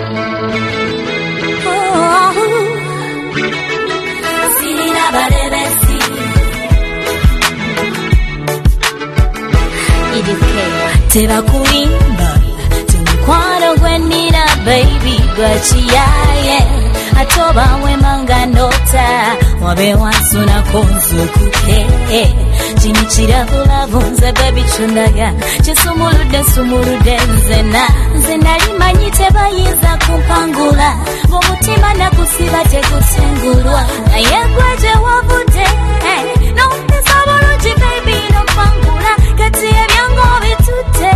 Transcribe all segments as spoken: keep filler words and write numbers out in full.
Sirina barebesi Teba kuimba Tumukwano gwenina baby Gwachiyaye Atoba wemanga nota Wabe wansuna konzukuke Jinichira hulavunze baby chundaga Chisumulude sumulude nzena Nzena limanyi tebayiza kumpangula Bomutima na kusiba tekutengulwa Naye gwaje wavute No mpesa bulungi baby no mpangula Kati ebyango bitute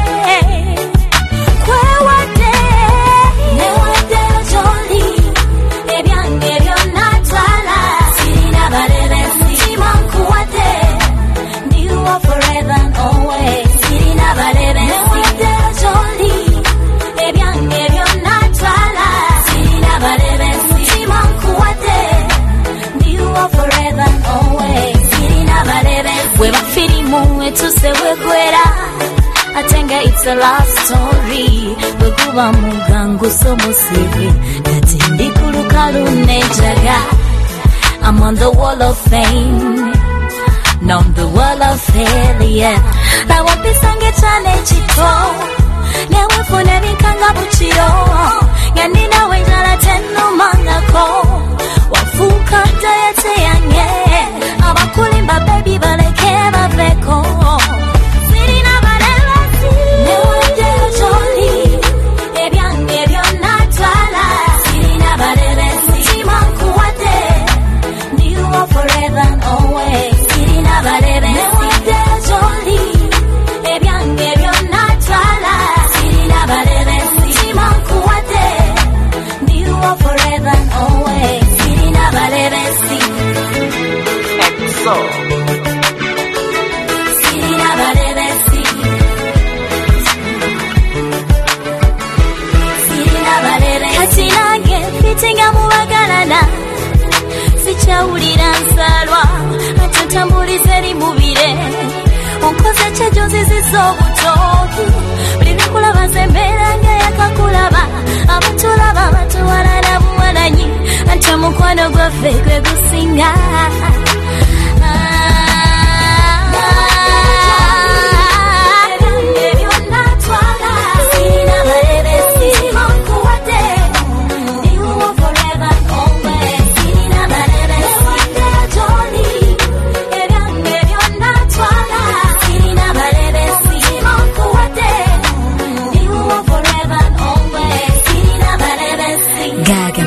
Kwewate Newate joli Ebyange byonna twala Sirina barebesi Mutima nkuwate You are forever and always Sirina barebesi Newate joli Ebyange byonna twala Sirina barebesi Mutima nkuwate You are forever and always Sirina barebesi Weba firimu etuse wekwera Atenga it's a love story Wekuba mugangu so musibi Katindi kulukalu nejaga I'm on the wall of fame Not the wall of failure La wapisange chane chito Newe fune mikanga buchiro Ganina wenjala tenu mangako Wafuka dayate yange Abakulimba baby baleke baveko Sirina barebesi Newate joli Ebyange byonna twala Sirina barebesi Mutima nkuwate You are forever and always Sirina barebesi Newate joli Ebyange byonna twala Sirina barebesi Mutima nkuwate You are forever and always Sirina barebesi Exo Sirina barebesi Sirina barebesi Kati nange fitinga mubagalana Sikyawulira nsalwa Ate ntambulize limubire Onkoze kyejonziziza obutoki Buli lukulaba nze mbeera nga yakakulaba Abatulaba batuwalana buwananyi Ate mukwano gwaffe gwe gusinga Gaga